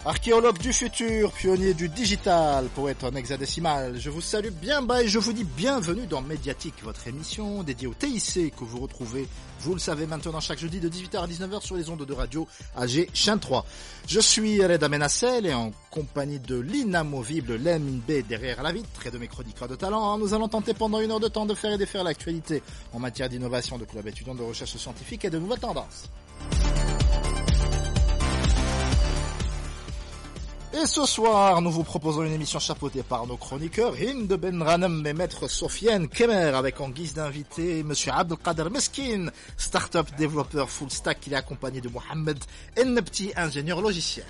Archéologue du futur, pionnier du digital, poète en hexadécimal, je vous salue bien bas et je vous dis bienvenue dans Médiatique, votre émission dédiée au TIC que vous retrouvez, vous le savez maintenant, chaque jeudi de 18h à 19h sur les ondes de radio AG Chaîne 3. Je suis Reda Menassel et en compagnie de l'inamovible Lamine B derrière la vitre et de mes chroniqueurs de talent, nous allons tenter pendant une heure de temps de faire et défaire l'actualité en matière d'innovation, de club étudiant, de recherche scientifique et de nouvelles tendances. Et ce soir, nous vous proposons une émission chapeautée par nos chroniqueurs Hind Benranem et Maître Sofiane Kemer, avec en guise d'invité Monsieur Abdelkader Meskin, start-up développeur full stack, qui est accompagné de Mohamed Ennebti, ingénieur logiciel.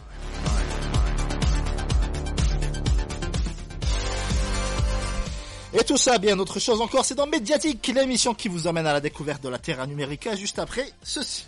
Et tout ça, bien autre chose encore, c'est dans Médiatique, l'émission qui vous emmène à la découverte de la Terra Numérica, juste après ceci.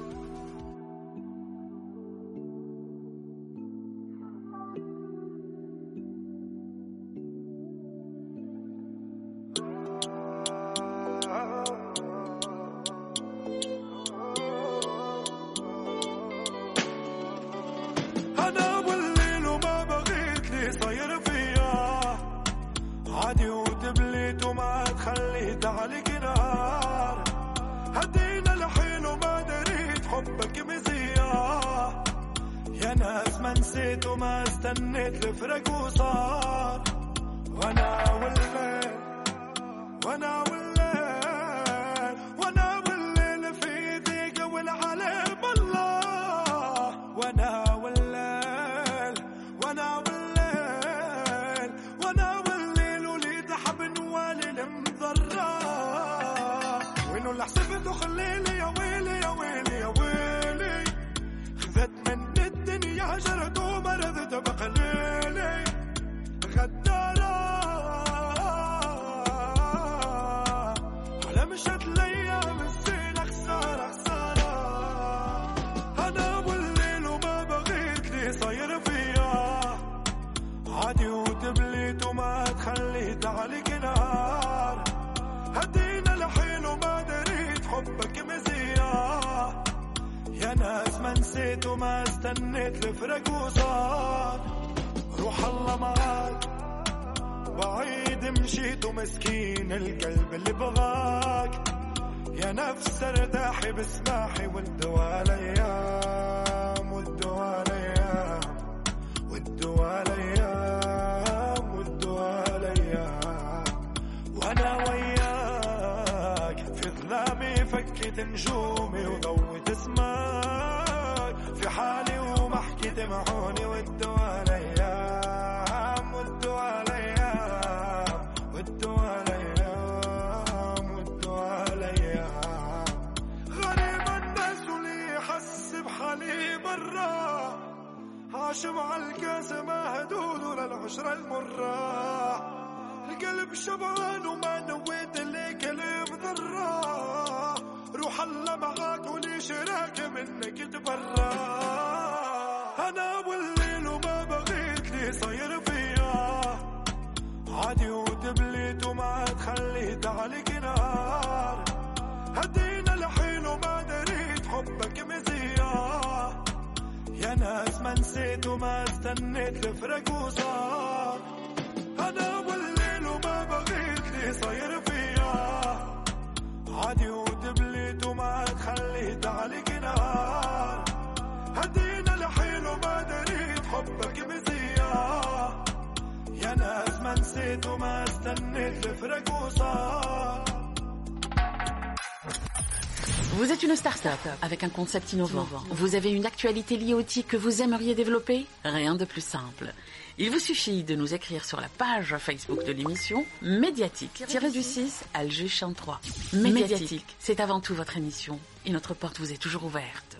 Vous êtes une start-up avec un concept innovant. Vous avez une actualité liée au TIC que vous aimeriez développer? Rien de plus simple. Il vous suffit de nous écrire sur la page Facebook de l'émission Médiatique-du-6 Alger Chaîne 3. Médiatique, c'est avant tout votre émission et notre porte vous est toujours ouverte.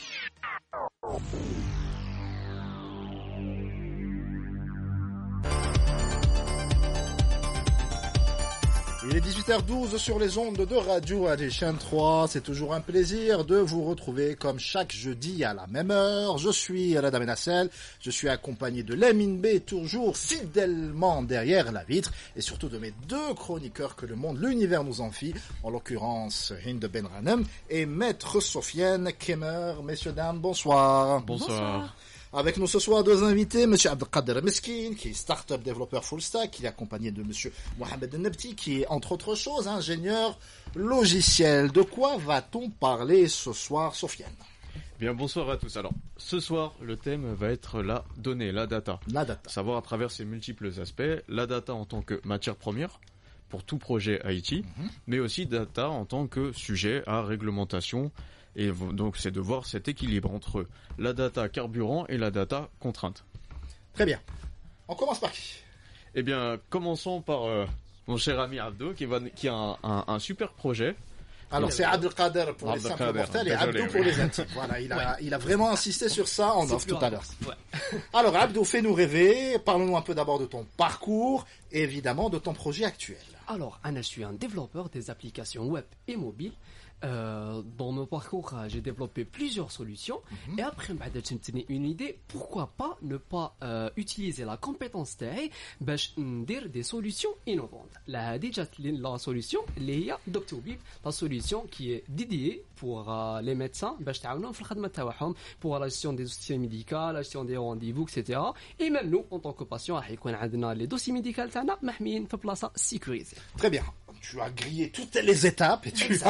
Il est 18h12 sur les ondes de radio AG Chaîne 3. C'est toujours un plaisir de vous retrouver comme chaque jeudi à la même heure. Je suis Reda Menassel, je suis accompagné de Lamine B, toujours fidèlement derrière la vitre, et surtout de mes deux chroniqueurs que le monde, l'univers nous enfie, en l'occurrence Hind Benranem et Maître Sofiane Kemer. Messieurs, dames, bonsoir. Bonsoir. Avec nous ce soir deux invités, monsieur Abdelkader Meskin, qui est start-up développeur full stack, il est accompagné de monsieur Mohamed Ennebti, qui est entre autres choses ingénieur logiciel. De quoi va-t-on parler ce soir, Sofiane? Bien, bonsoir à tous. Alors, ce soir, le thème va être la donnée, la data. La data. Savoir à travers ses multiples aspects, la data en tant que matière première pour tout projet IT, mais aussi data en tant que sujet à réglementation. Et donc, c'est de voir cet équilibre entre la data carburant et la data contrainte. Très bien. On commence par qui? Eh bien, commençons par mon cher ami Abdo, qui a un super projet. Alors, c'est Abdelkader pour les simples mortels et Abdou pour les intimes. Voilà, il a vraiment insisté sur ça en off tout à l'heure. Ouais. Alors, Abdou, fais-nous rêver. Parle-nous un peu d'abord de ton parcours et évidemment de ton projet actuel. Alors, Anna, je suis un développeur des applications web et mobiles. Dans mon parcours, j'ai développé plusieurs solutions et après, j'ai tenu une idée, pourquoi pas ne pas utiliser la compétence تاعي باش ندير des solutions innovantes. Là, déjà la solution, اللي هي Doctobib, la solution qui est dédiée pour les médecins باش تعاونهم في الخدمة تاعهم pour la gestion des dossiers médicaux, la gestion des rendez-vous, etc. Et même nous, en tant que patients, راح يكون عندنا les dossiers médicaux تاعنا محميين في بلاصة sécurisée. Très bien. Tu as grillé toutes les étapes et tu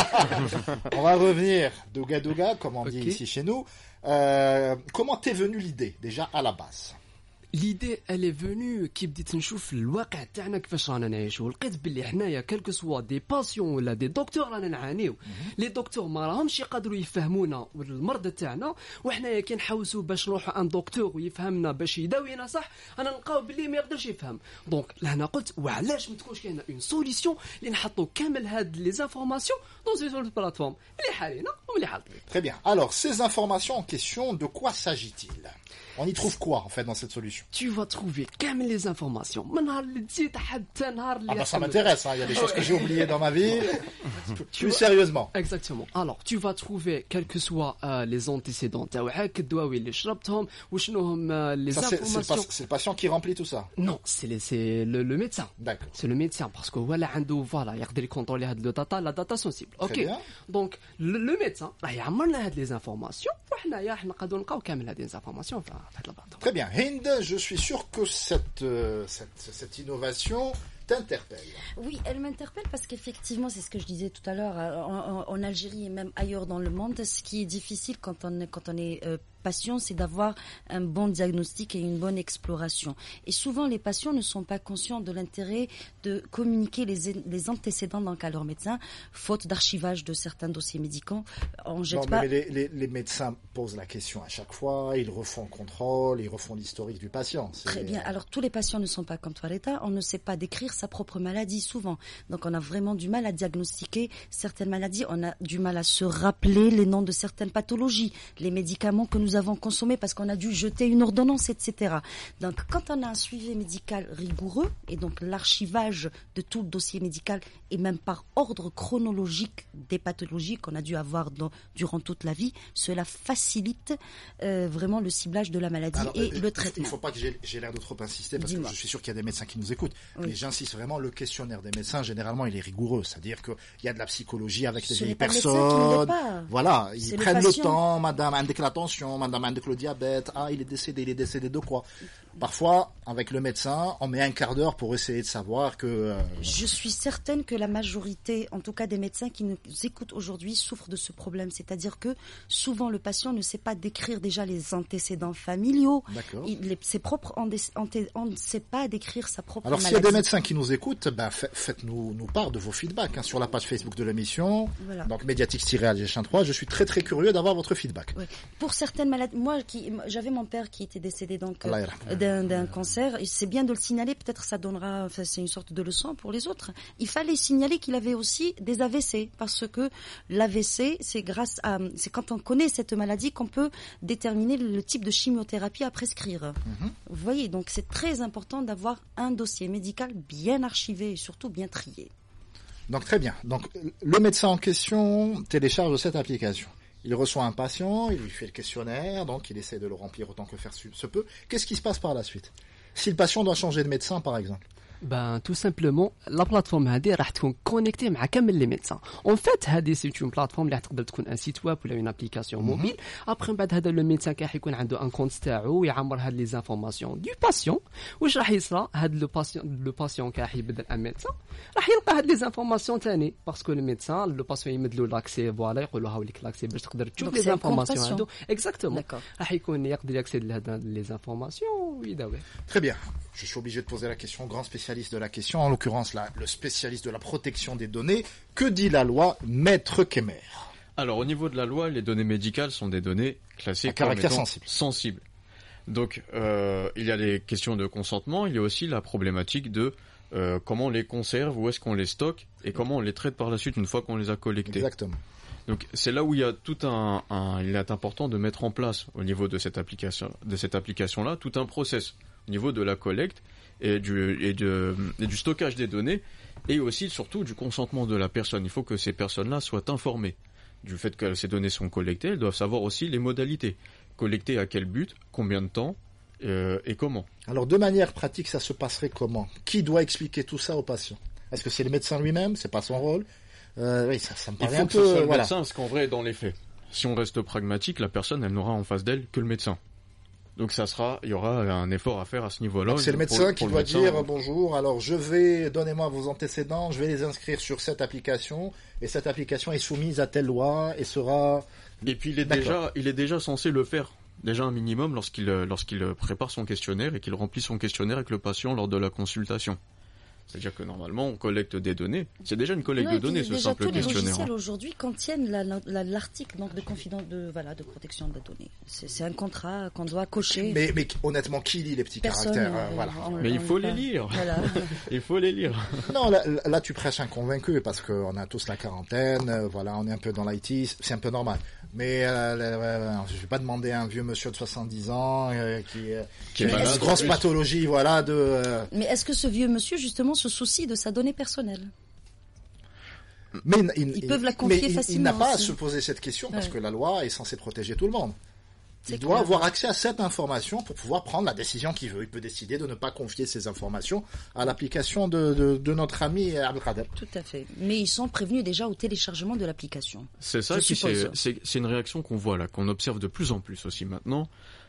On va revenir douga, comme on dit ici chez nous. Comment t'es venue l'idée, déjà, à la base? L'idée, elle est venue كي بديت نشوف الواقع تاعنا كيفاش رانا نعيشوا لقيت باللي حنايا كلكو سوا دي باسيون ولا دي دكتور رانا نعانيو لي دكتور ما راهمش يقدروا يفهمونا المرضى تاعنا وحنايا كي نحوسوا باش نروحوا ان دكتور ويفهمنا باش يداوينا صح انا نلقاو باللي ما يقدرش يفهم دونك لهنا قلت وعلاش ما تكونش كاينه اون سوليسيون اللي نحطوا كامل هاد لي انفورماسيون دون اون بلاتفورم اللي حالينا واللي حال Très bien. Alors, ces informations en question, de quoi s'agit-il? On y trouve quoi, en fait, dans cette solution? Tu vas trouver كامل les informations. من نهار اللي تزيد حتى نهار اللي Ah bah ça m'intéresse, hein. Il y a des choses que j'ai oubliées dans ma vie. Plus sérieusement. Exactement. Alors, tu vas trouver quels que soient les antécédents تاعك الدواوي اللي شربتهم وشنو هم les informations. C'est le patient qui remplit tout ça. Non, c'est le médecin. D'accord. C'est le médecin parce que voilà عنده voilà يقدر يكونترولي هاد لو داتا لا داتا سنسيبل. OK. Donc le médecin راح يعمر لنا هاد les informations وحنايا راح نقدروا نلقاو كامل هاد les informations في هاد البلاطه. Très bien. Hind, je suis sûr que cette innovation t'interpelle. Oui, elle m'interpelle parce qu'effectivement, c'est ce que je disais tout à l'heure, en Algérie et même ailleurs dans le monde, ce qui est difficile quand on est patient, c'est d'avoir un bon diagnostic et une bonne exploration. Et souvent, les patients ne sont pas conscients de l'intérêt de communiquer les antécédents donc à leur médecin, faute d'archivage de certains dossiers médicaux. On jette pas. Mais les médecins posent la question à chaque fois, ils refont le contrôle, ils refont l'historique du patient. Très bien. Alors, tous les patients ne sont pas comme toi, l'État. On ne sait pas décrire sa propre maladie, souvent. Donc, on a vraiment du mal à diagnostiquer certaines maladies. On a du mal à se rappeler les noms de certaines pathologies, les médicaments que nous avons consommés parce qu'on a dû jeter une ordonnance, etc. Donc, quand on a un suivi médical rigoureux, et donc l'archivage de tout le dossier médical, et même par ordre chronologique des pathologies qu'on a dû avoir durant toute la vie, cela facilite vraiment le ciblage de la maladie. Alors, et le traitement. Il ne faut pas que j'ai l'air de trop insister parce que je suis sûr qu'il y a des médecins qui nous écoutent. Oui. Mais j'insiste vraiment, le questionnaire des médecins, généralement, il est rigoureux. C'est-à-dire qu'il y a de la psychologie avec les vieilles personnes. Voilà, ils prennent le temps. Madame, indique la tension. Madame, indique le diabète. Ah, il est décédé de quoi? Parfois, avec le médecin, on met un quart d'heure pour essayer de savoir que... Je suis certaine que la majorité, en tout cas des médecins qui nous écoutent aujourd'hui, souffrent de ce problème. C'est-à-dire que souvent, le patient ne sait pas décrire déjà les antécédents familiaux. Ses propres on ne sait pas décrire sa propre maladie. Alors, s'il y a des médecins qui nous écoutent, faites-nous part de vos feedbacks sur la page Facebook de l'émission. Voilà. Donc, Mediatix-Alger3. Je suis très, très curieux d'avoir votre feedback. Oui. Pour certaines maladies, moi, j'avais mon père qui était décédé donc d'un cancer. Et c'est bien de le signaler. Peut-être ça donnera, c'est une sorte de leçon pour les autres. Il fallait signaler qu'il avait aussi des AVC parce que l'AVC, c'est quand on connaît cette maladie qu'on peut déterminer le type de chimiothérapie à prescrire. Vous voyez, donc c'est très important d'avoir un dossier médical bien archivé et surtout bien trié. Donc très bien. Donc le médecin en question télécharge cette application. Il reçoit un patient, il lui fait le questionnaire, donc il essaie de le remplir autant que faire se peut. Qu'est-ce qui se passe par la suite? Si le patient doit changer de médecin, par exemple, Ben tout simplement la plateforme هذه راح تكون connectée مع كامل les médecins. En fait هذه c'est une plateforme اللي تقدر تكون un site web ولا une application mobile. Après بعد هذا le médecin راح يكون عنده un compte تاعو ويعمر هاد les informations du patient. واش راح يصرى هاد le patient راح يبدل un médecin راح يلقى هاد les informations ثاني parce que le médecin le patient يمد له l'accès voilà يقول له هاوليك l'accès باش تقدر تشوف les informations عنده exactement. راح يكون يقدر ياكسيد لهاد les informations ويداوي. Très bien. Je suis obligé de poser la question, grand spécialiste de la question, en l'occurrence là, le spécialiste de la protection des données. Que dit la loi, Maître Kemer? Alors au niveau de la loi, les données médicales sont des données classées à caractère sensibles. Donc il y a les questions de consentement, il y a aussi la problématique de comment on les conserve, où est-ce qu'on les stocke et comment on les traite par la suite une fois qu'on les a collectés. Exactement. Donc c'est là où il y a tout il est important de mettre en place au niveau de cette application là tout un process au niveau de la collecte et du stockage des données et aussi surtout du consentement de la personne. Il faut que ces personnes-là soient informées du fait que ces données sont collectées. Elles doivent savoir aussi les modalités. Collectées à quel but, combien de temps et comment. Alors de manière pratique, ça se passerait comment? Qui doit expliquer tout ça au patient? Est-ce que c'est le médecin lui-même? C'est pas son rôle? Oui, ça me paraît un peu... Il faut que ce soit le médecin, parce qu'en vrai, dans les faits, si on reste pragmatique, la personne, elle n'aura en face d'elle que le médecin. Donc il y aura un effort à faire à ce niveau-là. Donc c'est le médecin qui doit dire bonjour, alors donnez-moi vos antécédents, je vais les inscrire sur cette application, et cette application est soumise à telle loi et sera... Et puis il est déjà censé le faire, déjà un minimum, lorsqu'il prépare son questionnaire et qu'il remplit son questionnaire avec le patient lors de la consultation. C'est-à-dire que normalement, on collecte des données. C'est déjà une collecte de données, ce simple questionnaire. Tous les logiciels aujourd'hui contiennent l'article donc de protection des données. C'est un contrat qu'on doit cocher. Mais honnêtement, qui lit les petits caractères Mais il faut les lire. Voilà. Il faut les lire. Non, là, tu prêches un convaincu parce qu'on a tous la quarantaine. Voilà, on est un peu dans l'IT. C'est un peu normal. Mais je vais pas demander à un vieux monsieur de 70 ans qui a une grosse pathologie, voilà. Mais est-ce que ce vieux monsieur justement se soucie de sa donnée personnelle? Mais ils peuvent la confier facilement. Il n'a pas à se poser cette question parce que la loi est censée protéger tout le monde. Il doit avoir accès à cette information pour pouvoir prendre la décision qu'il veut. Il peut décider de ne pas confier ces informations à l'application de notre ami Abdelkader. Tout à fait. Mais ils sont prévenus déjà au téléchargement de l'application. C'est ça, c'est une réaction qu'on voit là, qu'on observe de plus en plus aussi maintenant.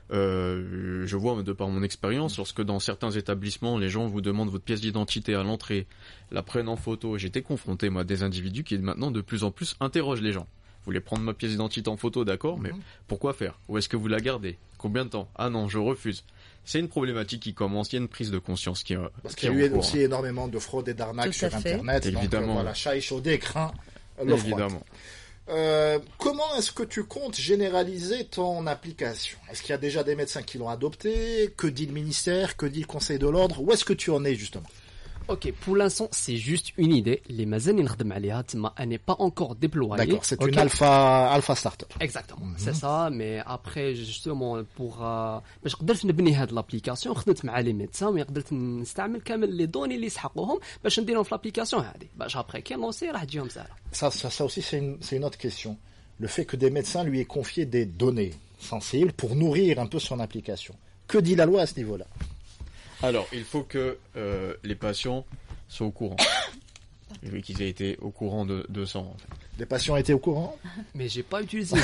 Je vois de par mon expérience, lorsque dans certains établissements, les gens vous demandent votre pièce d'identité à l'entrée, la prennent en photo. J'étais confronté, moi, à des individus qui maintenant de plus en plus interrogent les gens. Vous voulez prendre ma pièce d'identité en photo, d'accord, mais pourquoi faire? Où est-ce que vous la gardez? Combien de temps? Ah non, je refuse. C'est une problématique qui commence, il y a une prise de conscience qui parce qu'il y a eu aussi énormément de fraudes et d'arnaques sur Internet. Évidemment. Donc voilà, chat échaudé craint l'eau froide. Évidemment. Comment est-ce que tu comptes généraliser ton application? Est-ce qu'il y a déjà des médecins qui l'ont adopté? Que dit le ministère? Que dit le Conseil de l'Ordre? Où est-ce que tu en es justement? Ok, pour l'instant, c'est juste une idée. Les mazani نخدم عليها تما elle n'est pas encore déployée. D'accord, c'est une alpha startup. Exactement, c'est ça. Mais après, justement, pour باش قدرت نبني هاد l'application, خدمت مع les médecins وقدرت نستعمل كامل les données اللي يسحقوهم باش نديرهم في l'application هذه. باش après كي نونسي راح تجيهم سهلة. Ça aussi, c'est une autre question. Le fait que des médecins lui aient confié des données sensibles pour nourrir un peu son application. Que dit la loi à ce niveau-là? Alors, il faut que les patients soient au courant. Qu'ils aient été au courant de ça, en fait. Les patients étaient au courant? Mais j'ai pas utilisé.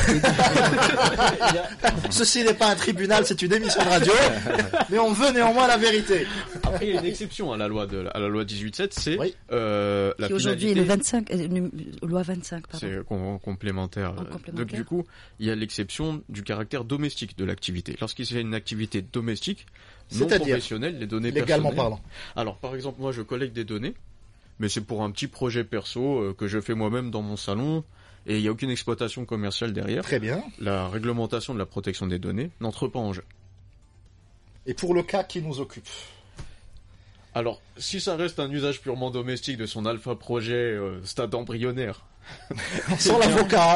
Ceci n'est pas un tribunal, c'est une émission de radio. Mais on veut néanmoins la vérité. Après, il y a une exception à la loi 18.7, c'est oui. La qui aujourd'hui est le 25, loi 25, pardon. C'est complémentaire. Donc du coup, il y a l'exception du caractère domestique de l'activité. Lorsqu'il s'agit d'une activité domestique, non professionnelle, les données légalement personnelles. Parlant. Alors, par exemple, moi, je collecte des données, mais c'est pour un petit projet perso que je fais moi-même dans mon salon, et il n'y a aucune exploitation commerciale derrière. Très bien. La réglementation de la protection des données n'entre pas en jeu. Et pour le cas qui nous occupe? Alors, si ça reste un usage purement domestique de son alpha projet stade embryonnaire, sans l'avocat,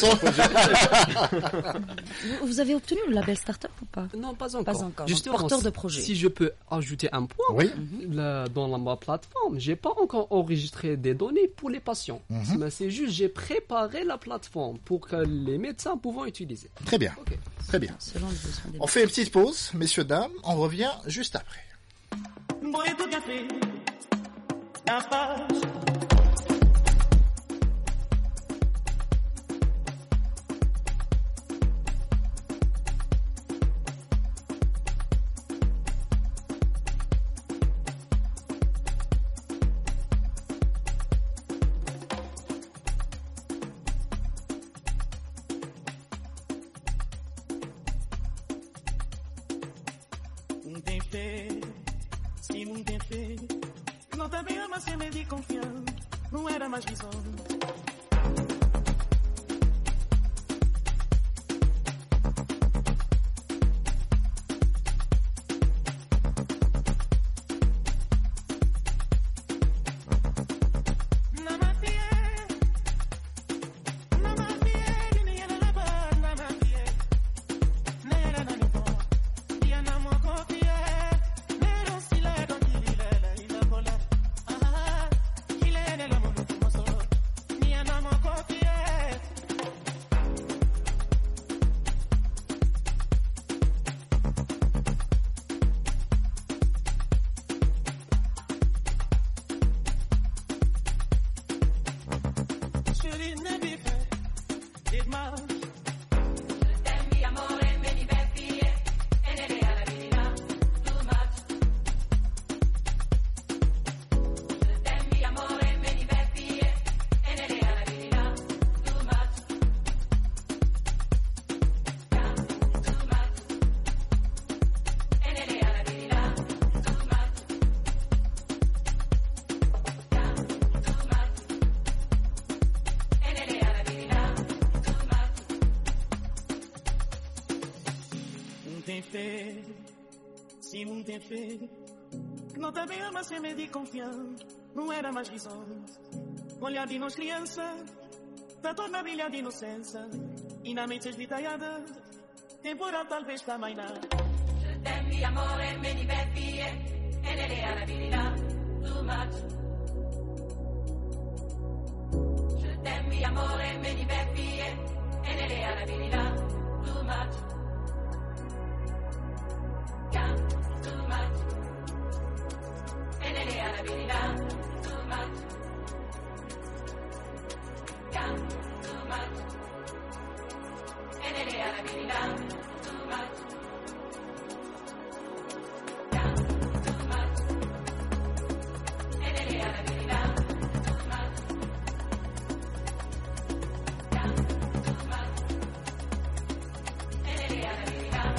Vous avez obtenu le label startup ou pas? Non, pas encore. Justement, porteur de projet. Si je peux ajouter un point, oui. Dans ma plateforme, j'ai pas encore enregistré des données pour les patients. Mais c'est juste, j'ai préparé la plateforme pour que les médecins puissent utiliser. Très bien. Okay. Très bien. On fait une petite pause, messieurs, dames. On revient juste après. La paz. Se não tem fé, não também ama ser meio de confiança, não era mais visão. Se não tem fé, não também ama ser meio de confiança, não era mais visão. Olhar de nós criança, para tornar brilhar de inocência, e na mente esvitalhada, temporal talvez também não. Je t'aime, amore, me diverti, e nelle arabilità, too much. Je t'aime, amore, me diverti, e nelle arabilità, too much. Too much. And it ain't too much. Too much. And it ain't too much. Too much. And it ain't too much. Too much. And it ain't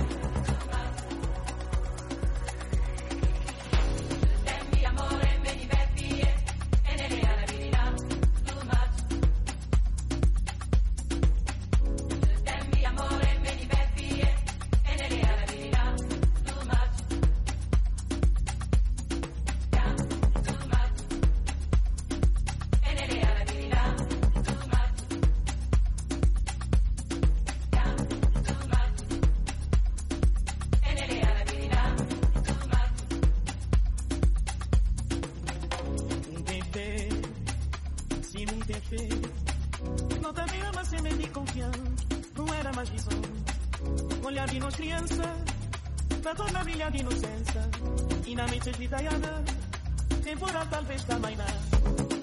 Não também ama ser meio de confiança, não era mais visão. Olhar de nós criança, para tornar brilhar de inocência, e na mente esvitalhada, temporal talvez também não.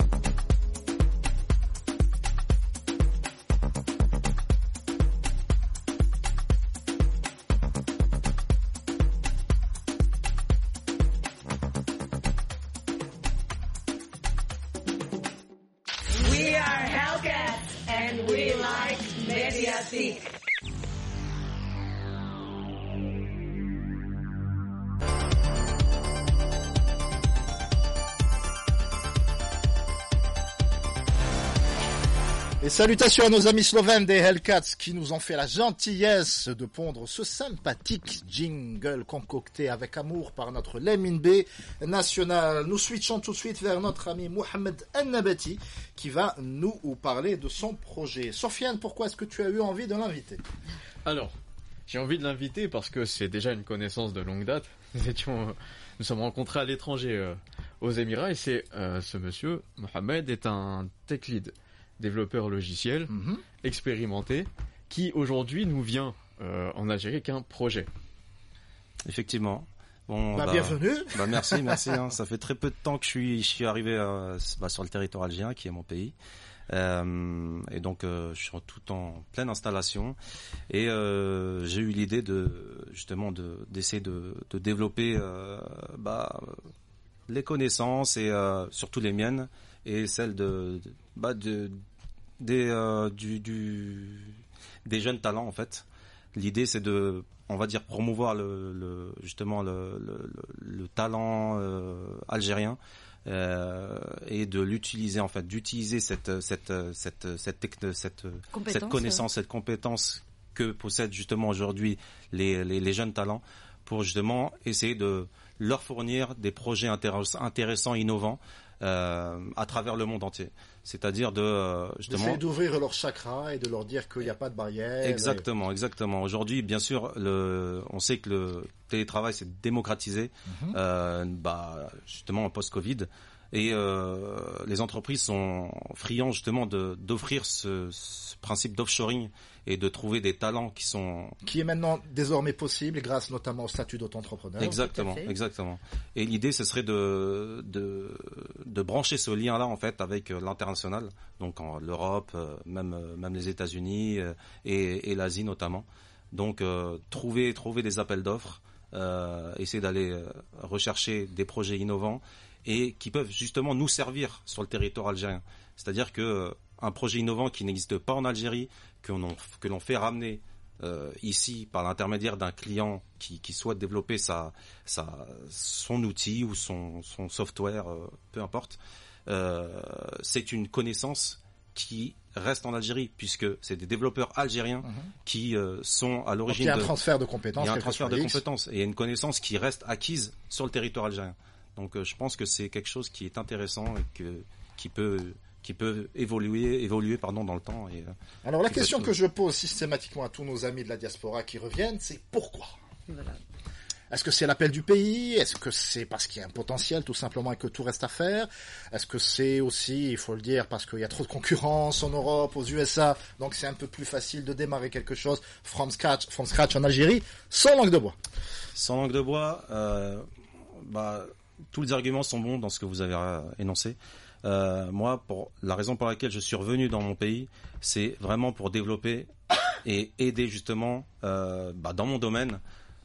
Et salutations à nos amis slovènes des Hellcats qui nous ont fait la gentillesse de pondre ce sympathique jingle concocté avec amour par notre Lamine B national. Nous switchons tout de suite vers notre ami Mohamed Ennabati qui va nous parler de son projet. Sofiane, pourquoi est-ce que tu as eu envie de l'inviter ? Alors, j'ai envie de l'inviter parce que c'est déjà une connaissance de longue date. Nous sommes rencontrés à l'étranger aux Émirats et c'est ce monsieur, Mohamed, est un tech lead. Développeur logiciel, expérimenté, qui aujourd'hui nous vient en Algérie avec un projet. Effectivement. Bon, bienvenue. Merci. Hein. Ça fait très peu de temps que je suis arrivé sur le territoire algérien, qui est mon pays. Et donc je suis tout en pleine installation et j'ai eu l'idée d'essayer de développer les connaissances et surtout les miennes et celles des jeunes talents en fait. L'idée c'est de, on va dire, promouvoir le talent algérien. Et de l'utiliser en fait, d'utiliser cette connaissance, cette compétence que possèdent justement aujourd'hui les jeunes talents pour justement essayer de leur fournir des projets intéressants, innovants à travers le monde entier. C'est-à-dire d'essayer d'ouvrir leur chakra et de leur dire qu'il n'y a pas de barrière. Exactement. Aujourd'hui, bien sûr, on sait que le télétravail s'est démocratisé, justement en post-Covid, et les entreprises sont friands justement d'offrir ce principe d'offshoring et de trouver des talents qui est maintenant désormais possible grâce notamment au statut d'auto-entrepreneur. Exactement. Et l'idée, ce serait de brancher ce lien-là en fait avec l'international, donc l'Europe, même les États-Unis et l'Asie notamment. Donc trouver des appels d'offres, essayer d'aller rechercher des projets innovants et qui peuvent justement nous servir sur le territoire algérien. C'est-à-dire que un projet innovant qui n'existe pas en Algérie, que l'on fait ramener ici par l'intermédiaire d'un client qui souhaite développer son outil ou son software, peu importe, c'est une connaissance qui reste en Algérie, puisque c'est des développeurs algériens qui sont à l'origine. Il y a un transfert de compétences. Il y a un transfert de compétences et il y a une connaissance qui reste acquise sur le territoire algérien. Donc je pense que c'est quelque chose qui est intéressant et qui peut évoluer dans le temps. Alors la question que je pose systématiquement à tous nos amis de la diaspora qui reviennent, c'est pourquoi ? Voilà. Est-ce que c'est l'appel du pays ? Est-ce que c'est parce qu'il y a un potentiel tout simplement et que tout reste à faire ? Est-ce que c'est aussi, il faut le dire, parce qu'il y a trop de concurrence en Europe, aux USA, donc c'est un peu plus facile de démarrer quelque chose from scratch en Algérie, sans langue de bois ? Sans langue de bois, tous les arguments sont bons dans ce que vous avez énoncé. Moi, pour la raison pour laquelle je suis revenu dans mon pays, c'est vraiment pour développer et aider justement dans mon domaine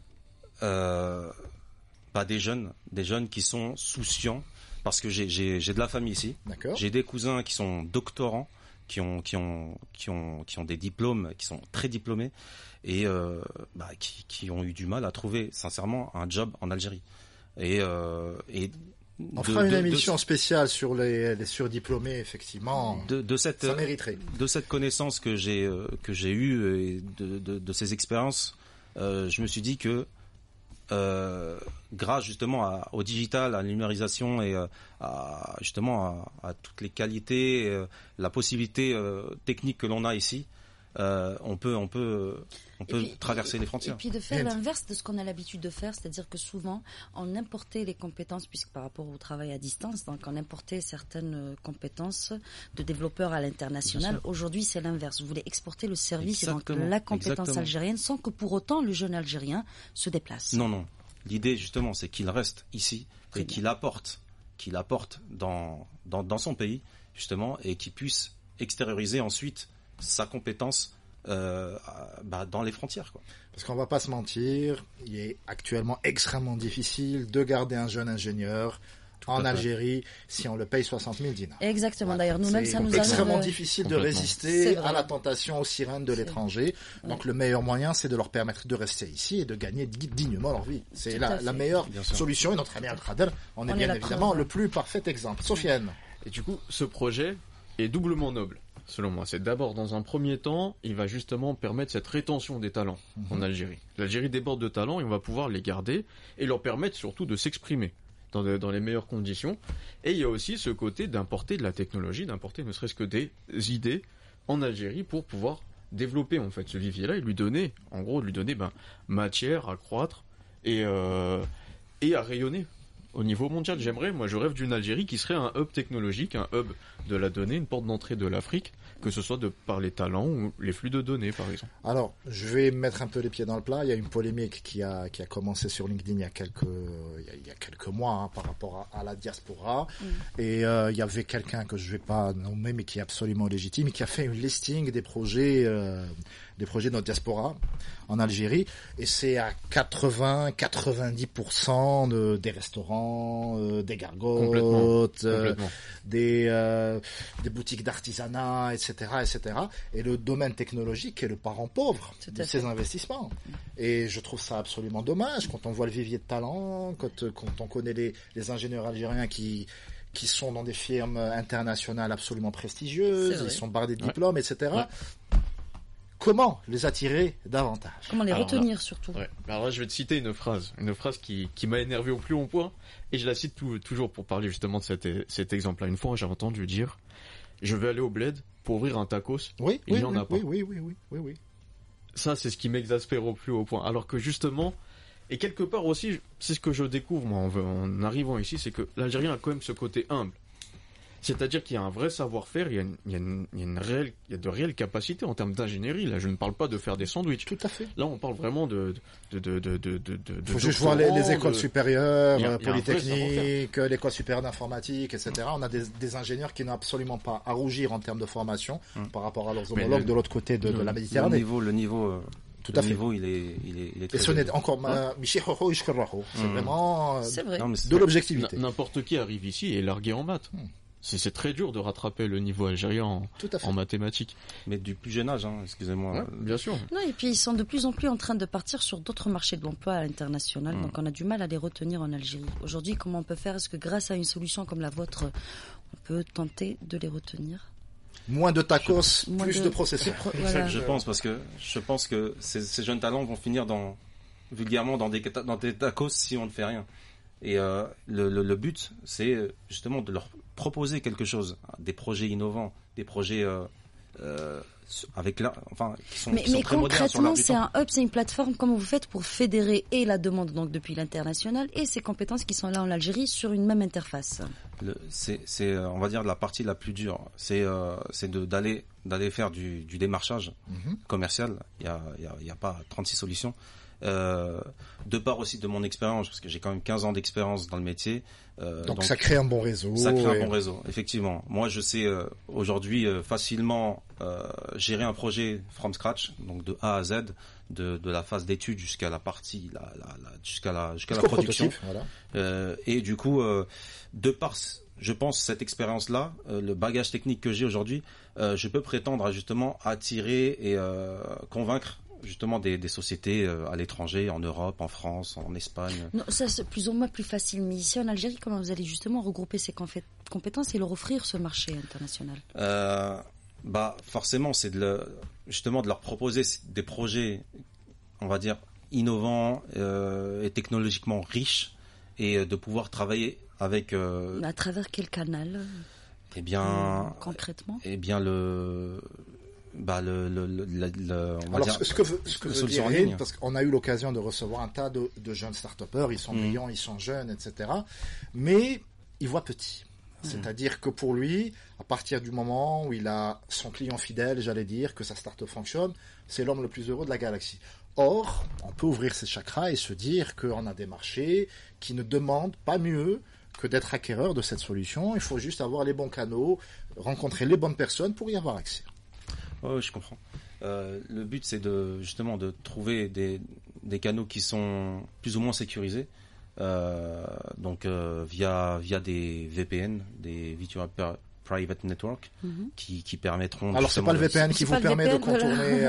des jeunes qui sont souciants, parce que j'ai de la famille ici. D'accord. J'ai des cousins qui sont doctorants, qui ont des diplômes, qui sont très diplômés et qui ont eu du mal à trouver sincèrement un job en Algérie. On fera une émission spéciale sur les surdiplômés, effectivement. Ça mériterait. De cette connaissance que j'ai eue et de ces expériences, je me suis dit que grâce justement au digital, à la numérisation et à toutes les qualités, la possibilité technique que l'on a ici, on peut traverser les frontières. Et puis de faire l'inverse de ce qu'on a l'habitude de faire, c'est-à-dire que souvent on importait les compétences, puisque par rapport au travail à distance, donc on importait certaines compétences de développeurs à l'international. Aujourd'hui, c'est l'inverse. Vous voulez exporter le service et donc la compétence algérienne sans que pour autant le jeune Algérien se déplace. Non. L'idée justement, c'est qu'il reste ici et qu'il apporte dans son pays justement et qu'il puisse extérioriser ensuite sa compétence dans les frontières, quoi. Parce qu'on va pas se mentir, il est actuellement extrêmement difficile de garder un jeune ingénieur en Algérie si on le paye 60 000 dinars. Exactement. Voilà. D'ailleurs, nous-mêmes, ça nous arrive. C'est extrêmement difficile de résister à la tentation, aux sirènes de l'étranger. Donc le meilleur moyen, c'est de leur permettre de rester ici et de gagner dignement leur vie. C'est la meilleure solution. Et notre ami Al-Khader en est bien évidemment le plus parfait exemple. Sofiane. Et du coup, ce projet est doublement noble. Selon moi, c'est d'abord, dans un premier temps, il va justement permettre cette rétention des talents en Algérie. L'Algérie déborde de talents et on va pouvoir les garder et leur permettre surtout de s'exprimer dans les meilleures conditions. Et il y a aussi ce côté d'importer de la technologie, d'importer ne serait-ce que des idées en Algérie pour pouvoir développer en fait ce vivier-là et lui donner matière à croître et à rayonner. au niveau mondial. Je rêve d'une Algérie qui serait un hub technologique, un hub de la donnée, une porte d'entrée de l'Afrique, que ce soit par les talents ou les flux de données, par exemple. Alors, je vais mettre un peu les pieds dans le plat. Il y a une polémique qui a commencé sur LinkedIn il y a quelques mois par rapport à la diaspora. Et il y avait quelqu'un que je vais pas nommer, mais qui est absolument légitime, et qui a fait une listing des projets de notre diaspora en Algérie, et c'est à 80-90% des restaurants, des gargotes, des boutiques d'artisanat, etc., etc. Et le domaine technologique est le parent pauvre de ces investissements. Et je trouve ça absolument dommage quand on voit le vivier de talent, quand on connaît les ingénieurs algériens qui sont dans des firmes internationales absolument prestigieuses, ils sont bardés de diplômes, etc. Ouais. Comment les attirer davantage? Comment les retenir surtout? Ouais. Alors là, je vais te citer une phrase qui m'a énervé au plus haut point, et je la cite toujours pour parler justement de cet exemple-là. Une fois, j'ai entendu dire, je vais aller au bled pour ouvrir un tacos. Oui, il n'y en a pas. Oui. Ça, c'est ce qui m'exaspère au plus haut point. Alors que justement, et quelque part aussi, c'est ce que je découvre moi en arrivant ici, c'est que l'Algérien a quand même ce côté humble. C'est-à-dire qu'il y a un vrai savoir-faire, il y a de réelles capacités en termes d'ingénierie. Là, je ne parle pas de faire des sandwichs. Tout à fait. Là, on parle vraiment faut juste voir les écoles supérieures, Polytechnique, l'école supérieure d'informatique, etc. On a des ingénieurs qui n'ont absolument pas à rougir en termes de formation par rapport à leurs homologues de l'autre côté de la Méditerranée. Le niveau, tout à fait. Il est très. Et ce n'est encore c'est vraiment de l'objectivité. N'importe qui arrive ici et est largué en maths. C'est très dur de rattraper le niveau algérien en mathématiques. Mais du plus jeune âge, excusez-moi. Ouais, bien sûr. Non, et puis ils sont de plus en plus en train de partir sur d'autres marchés de l'emploi à l'international, donc on a du mal à les retenir en Algérie. Aujourd'hui, comment on peut faire? Est-ce que grâce à une solution comme la vôtre, on peut tenter de les retenir? Moins de tacos, plus de processeurs. Voilà. Je pense que ces jeunes talents vont finir vulgairement dans des tacos si on ne fait rien. Et le but, c'est justement de leur proposer quelque chose, des projets innovants, des projets qui sont mais très concrètement, c'est un hub, c'est une plateforme. Comment vous faites pour fédérer et la demande donc depuis l'international et ces compétences qui sont là en Algérie sur une même interface? C'est on va dire la partie la plus dure. C'est d'aller faire du démarchage commercial. Il y a pas 36 solutions. De part aussi de mon expérience, parce que j'ai quand même 15 ans d'expérience dans le métier. Donc ça crée un bon réseau. Ça crée un bon réseau, effectivement. Moi, je sais aujourd'hui facilement gérer un projet from scratch, donc de A à Z, de la phase d'étude jusqu'à la partie, jusqu'à la production. Voilà. Et du coup, de par, je pense, cette expérience-là, le bagage technique que j'ai aujourd'hui, je peux prétendre à justement attirer et convaincre justement des sociétés à l'étranger, en Europe, en France, en Espagne. Non, ça c'est plus ou moins plus facile. Mais ici en Algérie, comment vous allez justement regrouper ces compétences et leur offrir ce marché international? Forcément, c'est justement de leur proposer des projets, on va dire, innovants et technologiquement riches, et de pouvoir travailler avec... À travers quel canal? Eh bien... concrètement? Eh bien, ce que veut dire Rin, parce qu'on a eu l'occasion de recevoir un tas de jeunes start-upers, ils sont brillants, ils sont jeunes, etc. Mais ils voient petit. C'est-à-dire que pour lui, à partir du moment où il a son client fidèle, j'allais dire, que sa start-up fonctionne, c'est l'homme le plus heureux de la galaxie. Or, on peut ouvrir ses chakras et se dire qu'on a des marchés qui ne demandent pas mieux que d'être acquéreur de cette solution. Il faut juste avoir les bons canaux, rencontrer les bonnes personnes pour y avoir accès. Oui, je comprends. Le but, c'est justement de trouver des canaux qui sont plus ou moins sécurisés, donc via des VPN, des Virtual Private Network, qui permettront. Alors c'est pas le VPN qui vous permet de contourner.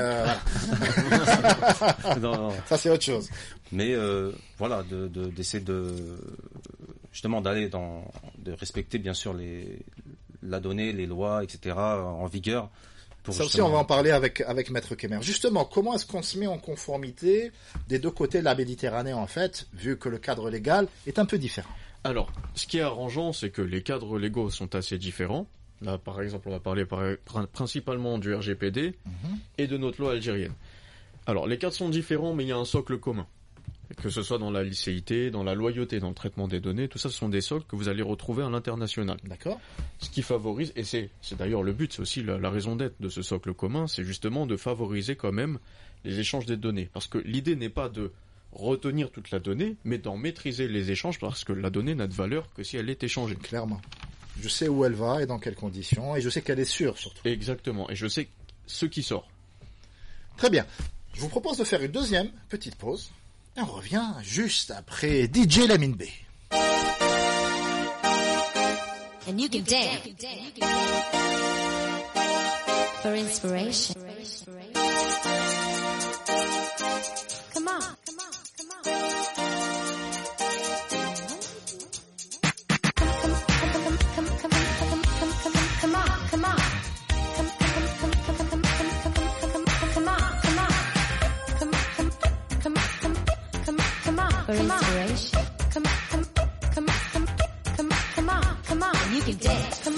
Non. Ça c'est autre chose. Mais voilà, d'essayer justement de respecter bien sûr la donnée, les lois, etc. en vigueur. Ça aussi, on va en parler avec Maître Kemer. Justement, comment est-ce qu'on se met en conformité des deux côtés de la Méditerranée, en fait, vu que le cadre légal est un peu différent? Alors, ce qui est arrangeant, c'est que les cadres légaux sont assez différents. Là, par exemple, on va parler principalement du RGPD et de notre loi algérienne. Alors, les cadres sont différents, mais il y a un socle commun. Que ce soit dans la licéité, dans la loyauté, dans le traitement des données, tout ça, ce sont des socles que vous allez retrouver à l'international. D'accord. Ce qui favorise, et c'est d'ailleurs le but, c'est aussi la raison d'être de ce socle commun, c'est justement de favoriser quand même les échanges des données. Parce que l'idée n'est pas de retenir toute la donnée, mais d'en maîtriser les échanges, parce que la donnée n'a de valeur que si elle est échangée. Clairement. Je sais où elle va et dans quelles conditions, et je sais qu'elle est sûre surtout. Exactement, et je sais ce qui sort. Très bien. Je vous propose de faire une deuxième petite pause. Et on revient juste après DJ Lamine B. And you can dance for inspiration. Come on, come on, come on. Come on, come on. For inspiration. Come on. You can dance. Come on.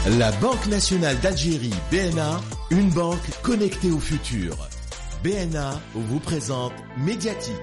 La Banque nationale d'Algérie, BNA, une banque connectée au futur. BNA vous présente Médiatique.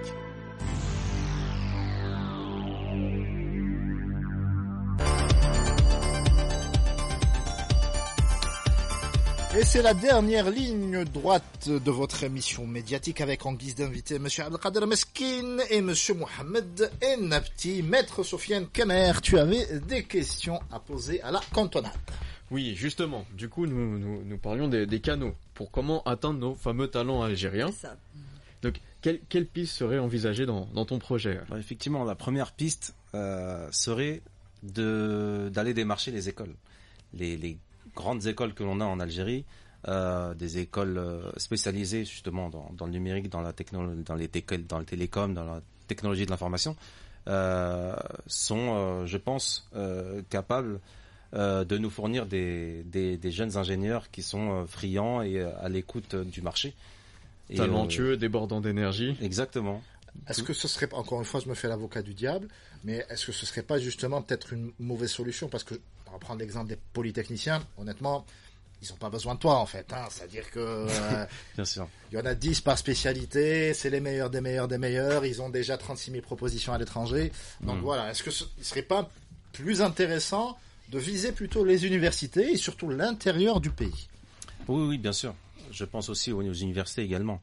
Et c'est la dernière ligne droite de votre émission médiatique avec en guise d'invité M. Abdelkader Meskin et M. Mohamed Ennabti. Maître Sofiane Kemer, tu avais des questions à poser à la cantonade. Oui, justement. Du coup, nous parlions des canaux pour comment atteindre nos fameux talents algériens. C'est ça. Donc, quelle piste serait envisagée dans ton projet? Effectivement, la première piste serait d'aller démarcher les écoles. Les grandes écoles que l'on a en Algérie, des écoles spécialisées justement dans le numérique, dans les télécoms, dans la technologie de l'information, sont, je pense, capables de nous fournir des jeunes ingénieurs qui sont friands et à l'écoute du marché. Talentueux, débordants d'énergie. Exactement. Est-ce que ce serait, encore une fois, je me fais l'avocat du diable, mais est-ce que ce serait pas justement peut-être une mauvaise solution? Parce que, on va prendre l'exemple des polytechniciens, honnêtement, ils n'ont pas besoin de toi, en fait, hein. C'est-à-dire que, bien sûr. Il y en a 10 par spécialité, c'est les meilleurs des meilleurs des meilleurs, ils ont déjà 36 000 propositions à l'étranger. Donc voilà, est-ce que ce serait pas plus intéressant de viser plutôt les universités et surtout l'intérieur du pays? Oui, bien sûr. Je pense aussi aux universités également.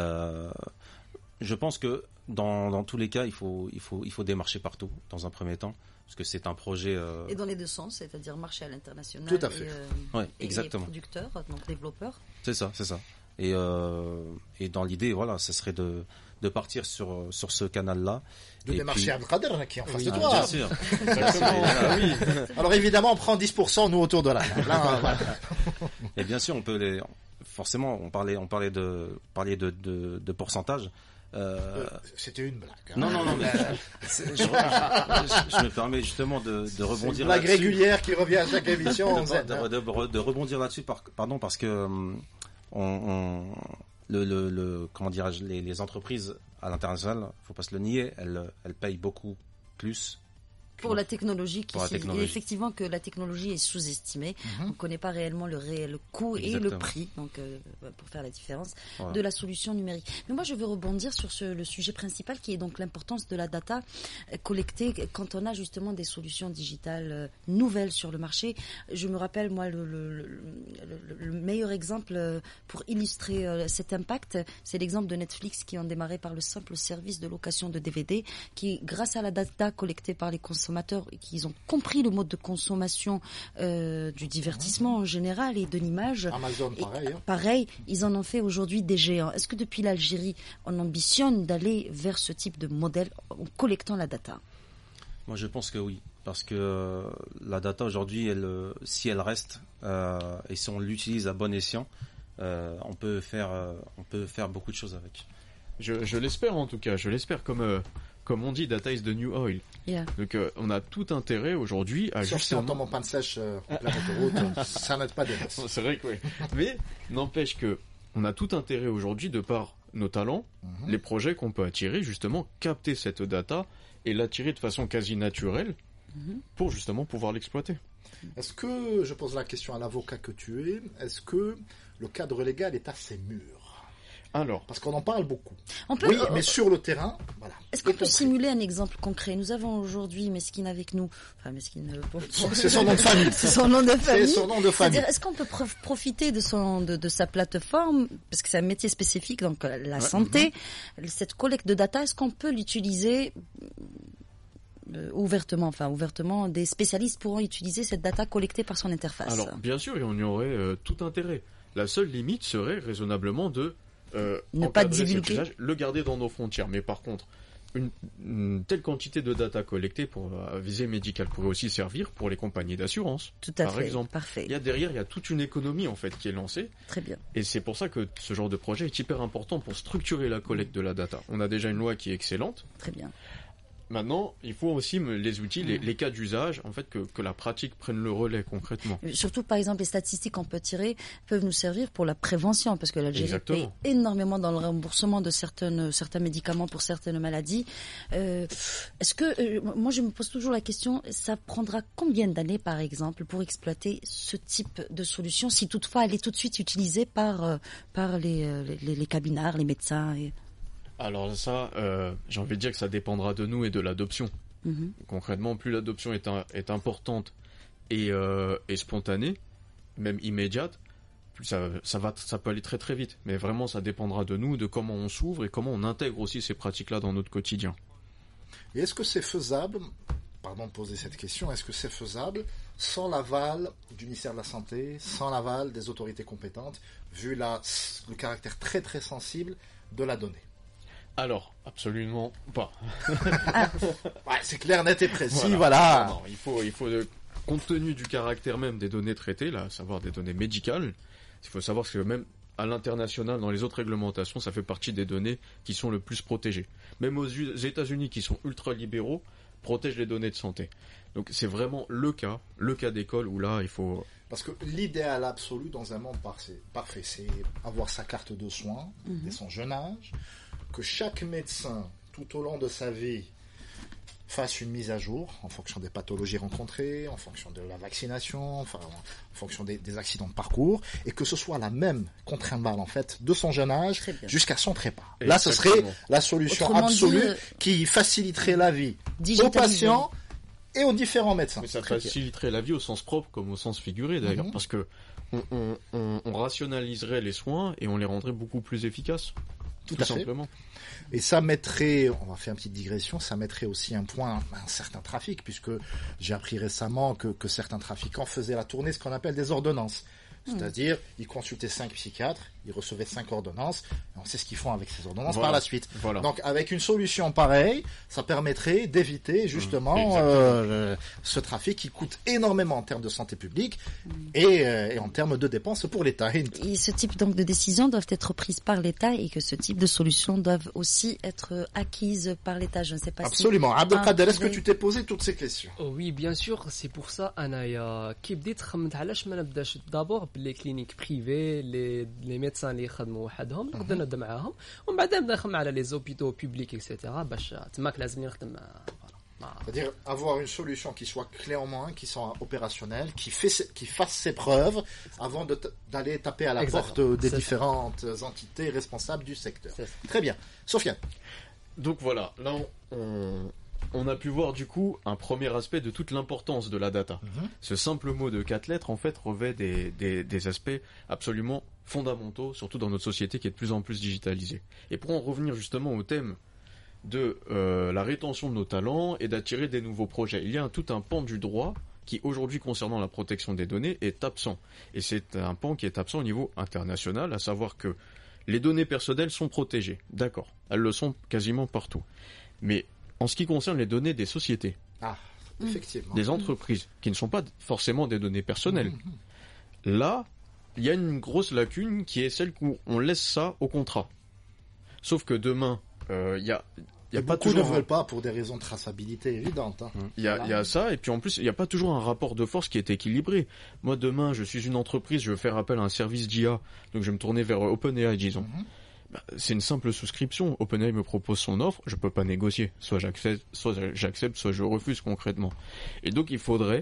Je pense que dans tous les cas, il faut démarcher partout dans un premier temps, parce que c'est un projet. Et dans les deux sens, c'est-à-dire marcher à l'international. Tout à fait. Exactement. Et producteurs, donc développeurs. C'est ça. Et dans l'idée, voilà, ce serait de partir sur ce canal-là. De démarcher Abdelkader qui est en face de toi. Bien sûr. Oui. Alors évidemment, on prend 10% nous autour de là. Voilà. Et bien sûr, on peut forcément, on parlait de pourcentage. C'était une blague. Hein. Non, mais je me permets justement de rebondir là-dessus. C'est une blague régulière qui revient à chaque émission. de rebondir là-dessus, parce que comment dirais-je, les entreprises à l'international, faut pas se le nier, elles payent beaucoup plus. Pour la technologie, technologie. Effectivement que la technologie est sous-estimée. On ne connaît pas réellement le réel coût et le prix, donc pour faire la différence de la solution numérique. Mais moi, je veux rebondir sur le sujet principal qui est donc l'importance de la data collectée quand on a justement des solutions digitales nouvelles sur le marché. Je me rappelle, moi, le meilleur exemple pour illustrer cet impact, c'est l'exemple de Netflix qui ont démarré par le simple service de location de DVD qui, grâce à la data collectée par les consommateurs, qui ont compris le mode de consommation du divertissement en général et de l'image. Amazon, pareil. Pareil, ils en ont fait aujourd'hui des géants. Est-ce que depuis l'Algérie, on ambitionne d'aller vers ce type de modèle en collectant la data? Moi, je pense que oui. Parce que la data aujourd'hui, si elle reste et si on l'utilise à bon escient, on peut faire beaucoup de choses avec. Je l'espère en tout cas. Je l'espère comme on dit, data is the new oil. Yeah. Donc on a tout intérêt aujourd'hui à justement... justement... Si on tombe en panne sèche en pleine autoroute, ça n'aide pas des masses. C'est vrai que oui. Mais n'empêche que on a tout intérêt aujourd'hui, de par nos talents, les projets qu'on peut attirer, justement, capter cette data et l'attirer de façon quasi naturelle pour justement pouvoir l'exploiter. Est-ce que, je pose la question à l'avocat que tu es, est-ce que le cadre légal est assez mûr? Alors, parce qu'on en parle beaucoup. Oui, mais sur le terrain, voilà. Est-ce qu'on peut simuler un exemple concret? Nous avons aujourd'hui Meskin avec nous. Enfin, Meskin. C'est son nom de famille. C'est son nom de famille. C'est son nom de famille. C'est-à-dire, est-ce qu'on peut profiter de sa plateforme, parce que c'est un métier spécifique, donc la santé, cette collecte de data, est-ce qu'on peut l'utiliser ouvertement, des spécialistes pourront utiliser cette data collectée par son interface? Alors, bien sûr, et on y aurait tout intérêt. La seule limite serait raisonnablement de ne pas divulguer, le garder dans nos frontières. Mais par contre, une telle quantité de data collectée pour visée médicale pourrait aussi servir pour les compagnies d'assurance. Tout à fait. Par exemple, parfait. Il y a toute une économie en fait qui est lancée. Très bien. Et c'est pour ça que ce genre de projet est hyper important pour structurer la collecte de la data. On a déjà une loi qui est excellente. Très bien. Maintenant, il faut aussi les outils, les cas d'usage, en fait, que la pratique prenne le relais concrètement. Surtout, par exemple, les statistiques qu'on peut tirer peuvent nous servir pour la prévention, parce que l'Algérie paye Exactement. énormément dans le remboursement de certains médicaments pour certaines maladies. Est-ce que, moi je me pose toujours la question, ça prendra combien d'années, par exemple, pour exploiter ce type de solution, si toutefois elle est tout de suite utilisée par les cabinards, les médecins Alors ça, j'ai envie de dire que ça dépendra de nous et de l'adoption. Concrètement, plus l'adoption est importante et spontanée, même immédiate, plus ça peut aller très très vite. Mais vraiment, ça dépendra de nous, de comment on s'ouvre et comment on intègre aussi ces pratiques-là dans notre quotidien. Et est-ce que c'est faisable, pardon de poser cette question, est-ce que c'est faisable sans l'aval du ministère de la Santé, sans l'aval des autorités compétentes, vu le caractère très très sensible de la donnée? Alors, absolument pas. Ouais, c'est clair, net et précis, voilà. Non, il faut compte tenu du caractère même des données traitées, là, à savoir des données médicales, il faut savoir que même à l'international, dans les autres réglementations, ça fait partie des données qui sont le plus protégées. Même aux États-Unis, qui sont ultra libéraux, protègent les données de santé. Donc c'est vraiment le cas d'école où là, il faut... Parce que l'idéal absolu dans un monde parfait, c'est avoir sa carte de soins dès son jeune âge, que chaque médecin, tout au long de sa vie, fasse une mise à jour en fonction des pathologies rencontrées, en fonction de la vaccination, enfin, en fonction des accidents de parcours, et que ce soit la même contre-balle en fait de son jeune âge jusqu'à son trépas. Là, ce serait la solution absolue qui faciliterait la vie aux patients et aux différents médecins. Mais ça faciliterait la vie au sens propre comme au sens figuré d'ailleurs, parce que on rationaliserait les soins et on les rendrait beaucoup plus efficaces. Tout simplement. Et ça mettrait, on va faire une petite digression, ça mettrait aussi un point à un certain trafic, puisque j'ai appris récemment que certains trafiquants faisaient la tournée ce qu'on appelle des ordonnances. C'est-à-dire, ils consultaient 5 psychiatres, ils recevaient 5 ordonnances, et on sait ce qu'ils font avec ces ordonnances par la suite. Voilà. Donc, avec une solution pareille, ça permettrait d'éviter justement ce trafic qui coûte énormément en termes de santé publique et en termes de dépenses pour l'État. Et ce type donc de décisions doivent être prises par l'État et que ce type de solutions doivent aussi être acquises par l'État. Je ne sais pas Absolument. si... Abdelkader, est-ce que tu t'es posé toutes ces questions? Oui, bien sûr. C'est pour ça, Anaya, qui بديت خممت علاش ما نبداش d'abord les cliniques privées, les médecins اللي يخدموا وحدهم نقدر نبدا معاهم ومن بعد نبدا نخدم على les hôpitaux publics etc. باش تماك لازم نخدم. C'est-à-dire avoir une solution qui soit clé en main, qui soit opérationnelle, qui fasse ses preuves avant d'aller taper à la porte des différentes entités responsables du secteur. Très bien. Sofiane. Donc voilà, là on a pu voir du coup un premier aspect de toute l'importance de la data. Ce simple mot de 4 lettres en fait revêt des aspects absolument fondamentaux, surtout dans notre société qui est de plus en plus digitalisée. Et pour en revenir justement au thème de la rétention de nos talents et d'attirer des nouveaux projets, il y a tout un pan du droit qui aujourd'hui concernant la protection des données est absent. Et c'est un pan qui est absent au niveau international, à savoir que les données personnelles sont protégées. D'accord, elles le sont quasiment partout. Mais en ce qui concerne les données des sociétés, effectivement, des entreprises, qui ne sont pas forcément des données personnelles, là, il y a une grosse lacune qui est celle où on laisse ça au contrat. Sauf que demain, il y a pas beaucoup toujours... ne veulent pas pour des raisons de traçabilité évidentes. Il y a ça, et puis en plus, il n'y a pas toujours un rapport de force qui est équilibré. Moi, demain, je suis une entreprise, je veux faire appel à un service d'IA, donc je vais me tourner vers OpenAI, disons. C'est une simple souscription. OpenAI me propose son offre, je peux pas négocier. Soit j'accepte, soit je refuse concrètement. Et donc, il faudrait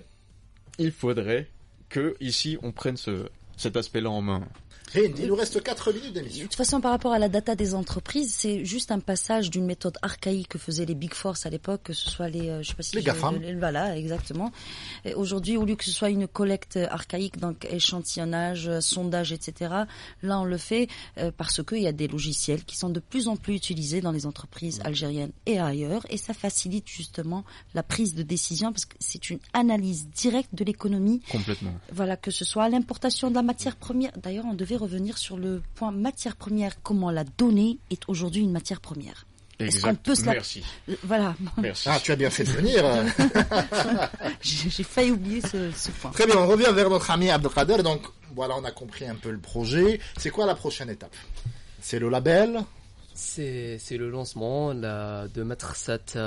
que ici, on prenne cet aspect-là en main. Il nous reste 4 minutes d'émission. De toute façon, par rapport à la data des entreprises, c'est juste un passage d'une méthode archaïque que faisaient les Big Four à l'époque, que ce soit les GAFAM. Voilà, exactement. Et aujourd'hui, au lieu que ce soit une collecte archaïque, donc échantillonnage, sondage, etc., là, on le fait parce qu'il y a des logiciels qui sont de plus en plus utilisés dans les entreprises algériennes et ailleurs, et ça facilite justement la prise de décision parce que c'est une analyse directe de l'économie. Complètement. Voilà, que ce soit l'importation de la matière première. D'ailleurs, on devait revenir sur le point matière première, comment la donnée est aujourd'hui une matière première. Exact. Merci. Voilà. Merci. Tu as bien fait de venir. J'ai failli oublier ce point. Très bien, on revient vers notre ami Abdelkader. Donc, voilà, on a compris un peu le projet. C'est quoi la prochaine étape? C'est le label, C'est le lancement de mettre cette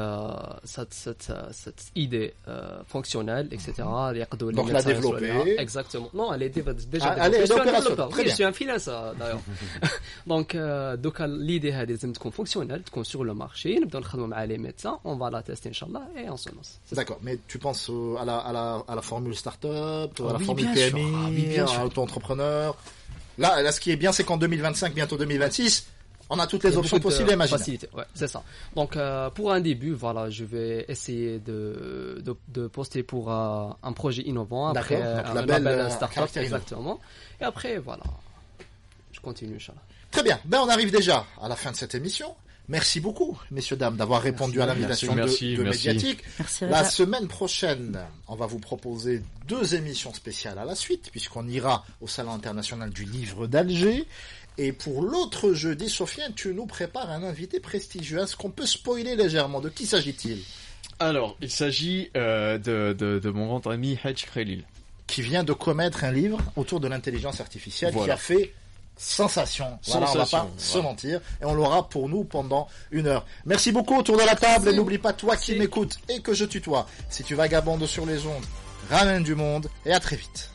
idée fonctionnelle, etc. Donc la développer. Exactement. Non, elle est déjà développée. Je suis un freelance d'ailleurs. Donc l'idée elle est fonctionnelle, sur le marché. On va travailler avec les médecins, on va la tester inchallah et on se lance. D'accord. Mais tu penses à la formule start-up, à la formule PMI, à l'auto-entrepreneur. Là, ce qui est bien, c'est qu'en 2025, bientôt 2026. On a toutes les options possibles et imaginables. Ouais, c'est ça. Donc, pour un début, voilà, je vais essayer de poster pour un projet innovant. Après, un label startup, exactement. Et après, voilà, je continue, Inch'Allah. Très bien. Ben, on arrive déjà à la fin de cette émission. Merci beaucoup, messieurs, dames, d'avoir répondu à l'invitation de Médiatique. La semaine prochaine, on va vous proposer 2 émissions spéciales à la suite, puisqu'on ira au Salon international du livre d'Alger. Et pour l'autre jeudi, Sofiane, tu nous prépares un invité prestigieux. Est-ce qu'on peut spoiler légèrement? De qui s'agit-il? Alors, il s'agit de mon grand ami Hadj Khalil, qui vient de commettre un livre autour de l'intelligence artificielle, qui a fait sensation. Voilà, on va pas se mentir. Et on l'aura pour nous pendant 1 heure. Merci beaucoup autour de la table. Et n'oublie pas, toi qui m'écoutes et que je tutoie, si tu vagabondes sur les ondes, ramène du monde et à très vite.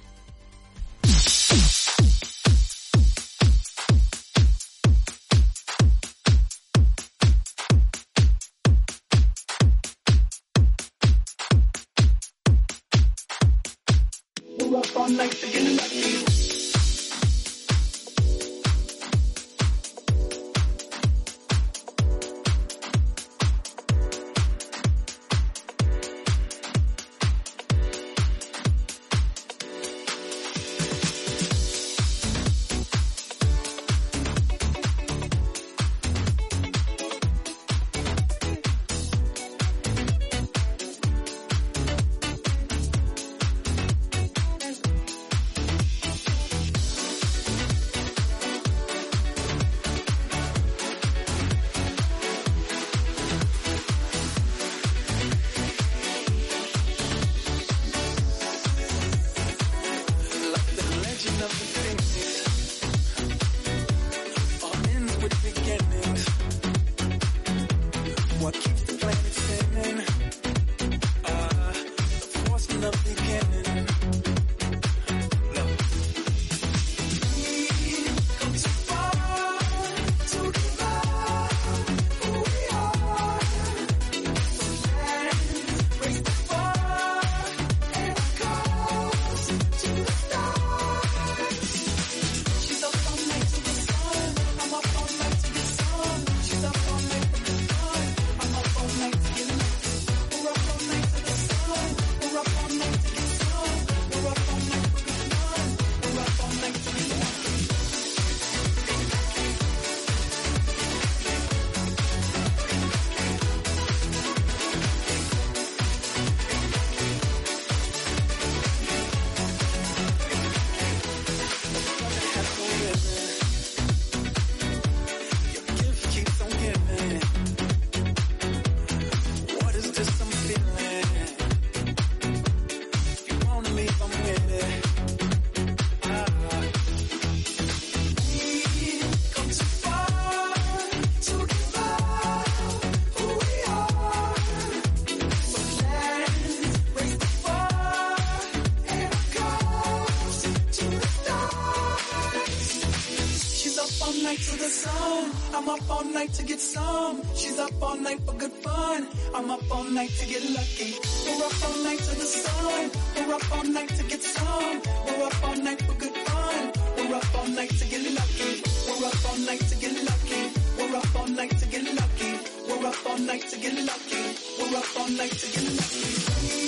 I'm up all night to get some. She's up all night for good fun. I'm up all night to get lucky. We're up all night to the sun. We're up all night to get some. We're up all night for good fun. We're up all night to get lucky. We're up all night to get lucky. We're up all night to get lucky. We're up all night to get lucky. We're up all night to get lucky.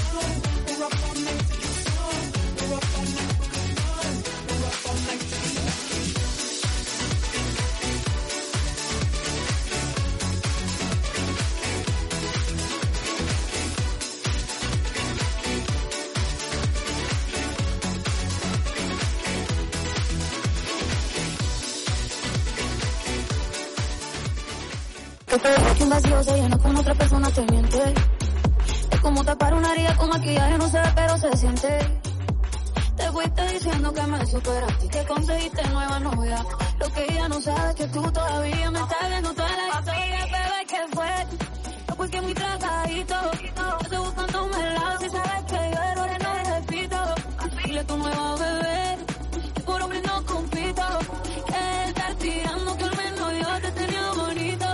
We're up all night to get some. Que te digo que un vacío se llena con otra persona te miente. Es como tapar una herida con maquillaje, no se ve pero se siente. Te fuiste diciendo que me superaste y que conseguiste nueva novia. Lo que ella no sabe es que tú todavía me estás viendo toda la historia. Bebé, ¿qué fue? No porque muy tratadito. Yo estoy buscándome el lado. Si sabes que yo errores no repito. Dile a tu nueva bebé que por hombre no compito. Que estar tirando que al menos yo te tenía bonito.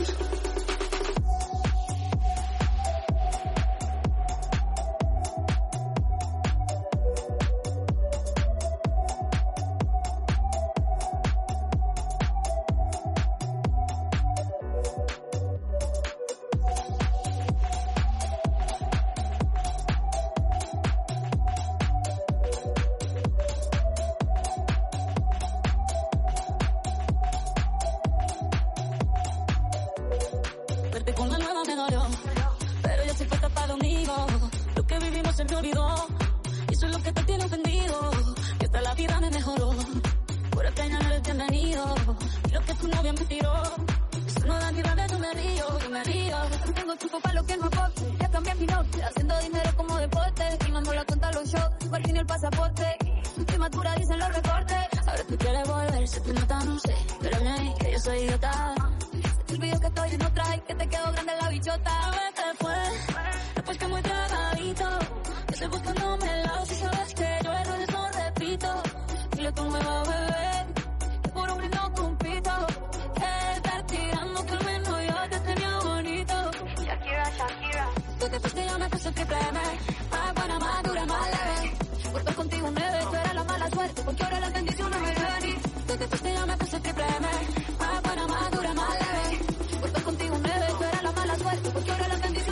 Verte con la nueva me dolió, pero yo soy puesta para lo mío. Lo que vivimos se me olvidó, y eso es lo que te tiene ofendido. Que hasta la vida me mejoró, por acá ya no eres bienvenido. Y lo que tu novia me tiró, eso no da ni rabia, yo me río. No tengo tiempo para lo que no aporte, ya cambié mi norte, haciendo dinero como deporte. Y mando la cuenta a los shows, por fin el pasaporte. Estoy madura, dicen los recortes. Ahora tú quieres volver, se te nota, no sé, pero me que yo soy idiota. El video que estoy en otra y que te quedó grande la bichota. Vete fue, después que muy tragadito. Que estoy buscándome el lado. Si sabes que yo errores no repito. Dile a tu nueva bebé que por hombre no compito. Que estar tirando que al menos yo te tenía bonito. Shakira. Tú te fuiste y yo me puse triple M. Más buena, más dura, más leve. Por estar contigo nueve, tú eras la mala suerte. Porque ahora las bendiciones me ven. Tú te fuiste y yo me puse triple M. Más buena, más dura, más leve. Contigo nueve, tú eras la mala suerte, porque ahora la bendición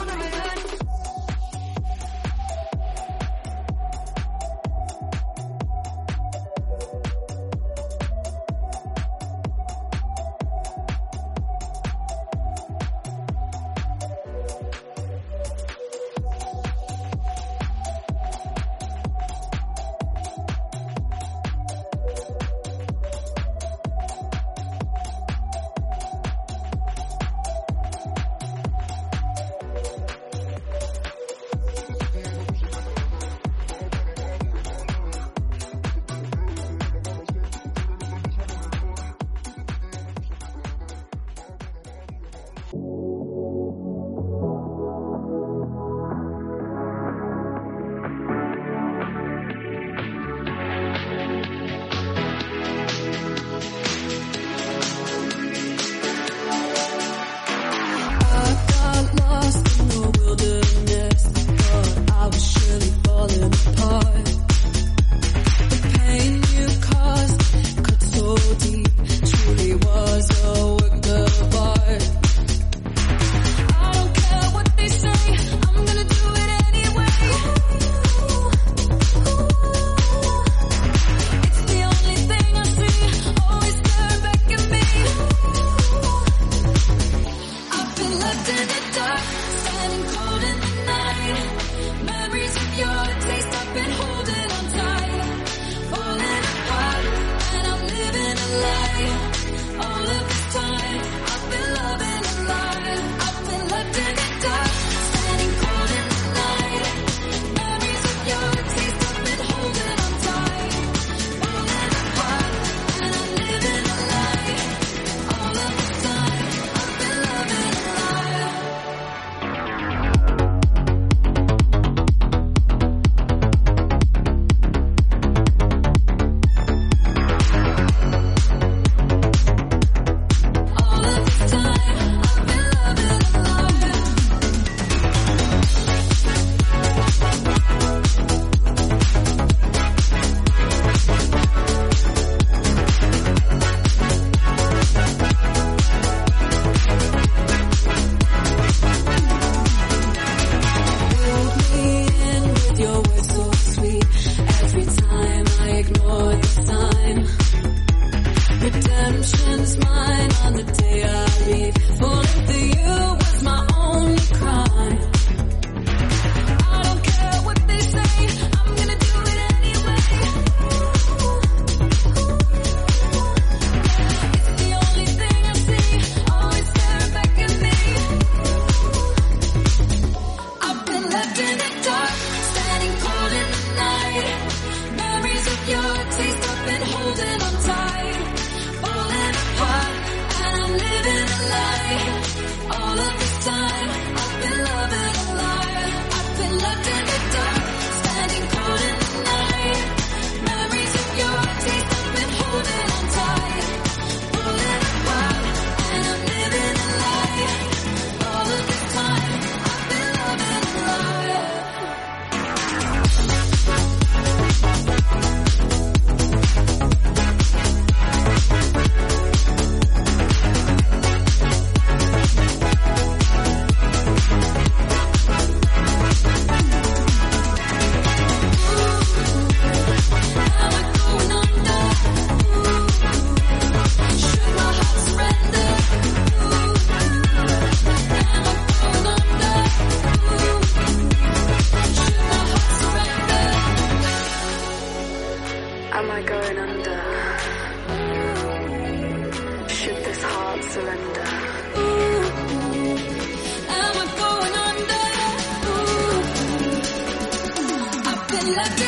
la